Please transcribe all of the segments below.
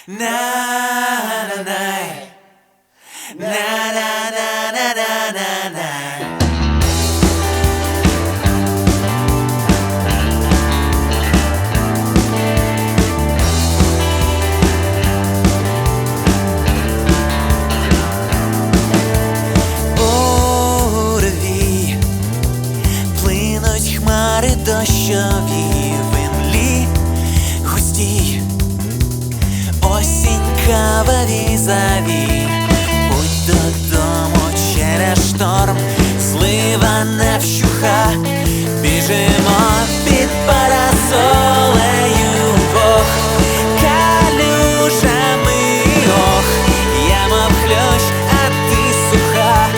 На на на на на на на на на на. Урві плинуть хмари дощові в імлі густій. Осінь кава візаві, путь додому через шторм, злива не вщуха, біжимо під парасолею вдвох, калюжами ох, я мов ключ, а ти суха.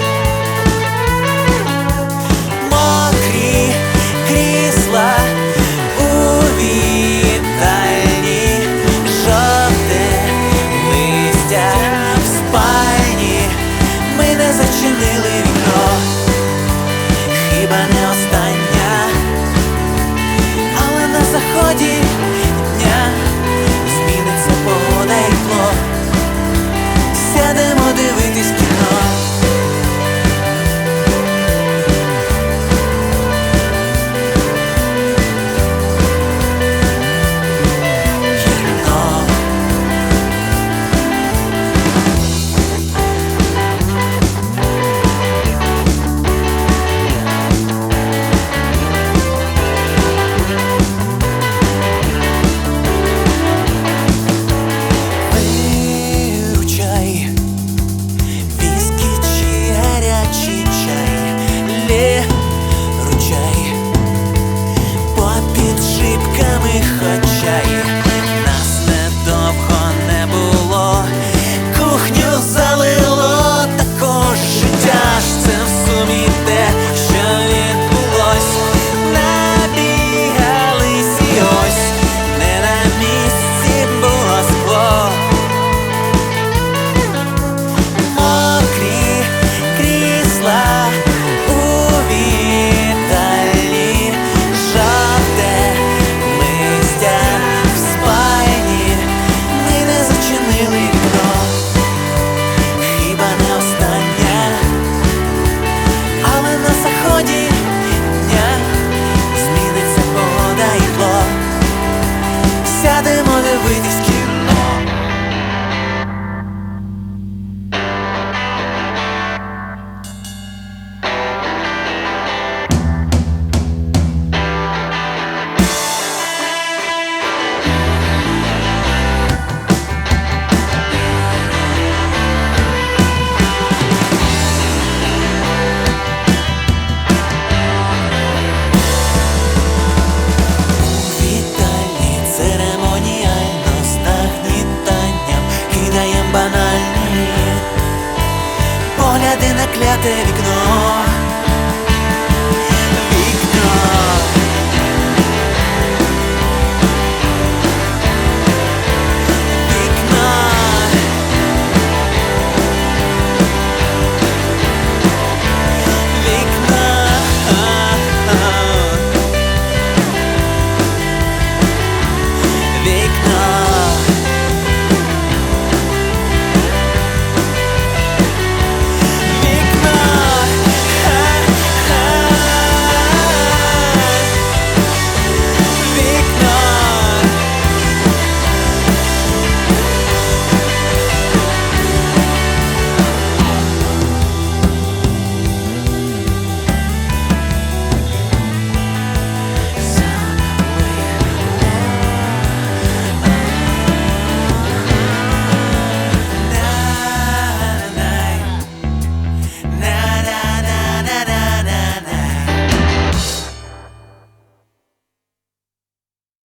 Мокрі крісла у вітальні, жовте листя в спальні, ми не зачинили вікно, хіба не остання, але на заході дня зміниться погода і тепло, сядемо дивитись кіно. Хоча й нас недовго не було, кухню залило також життя ж, це в сумі те, що відбулось. Набігались і ось не на місці було скло. Мокрі крісла у вітальні, жовте листя в спальні, ми не зачинили вікно, хіба не остання, але на заході дня зміниться погода і тепло, сядемо дивитись кіно. Банальні погляди на кляте вікно.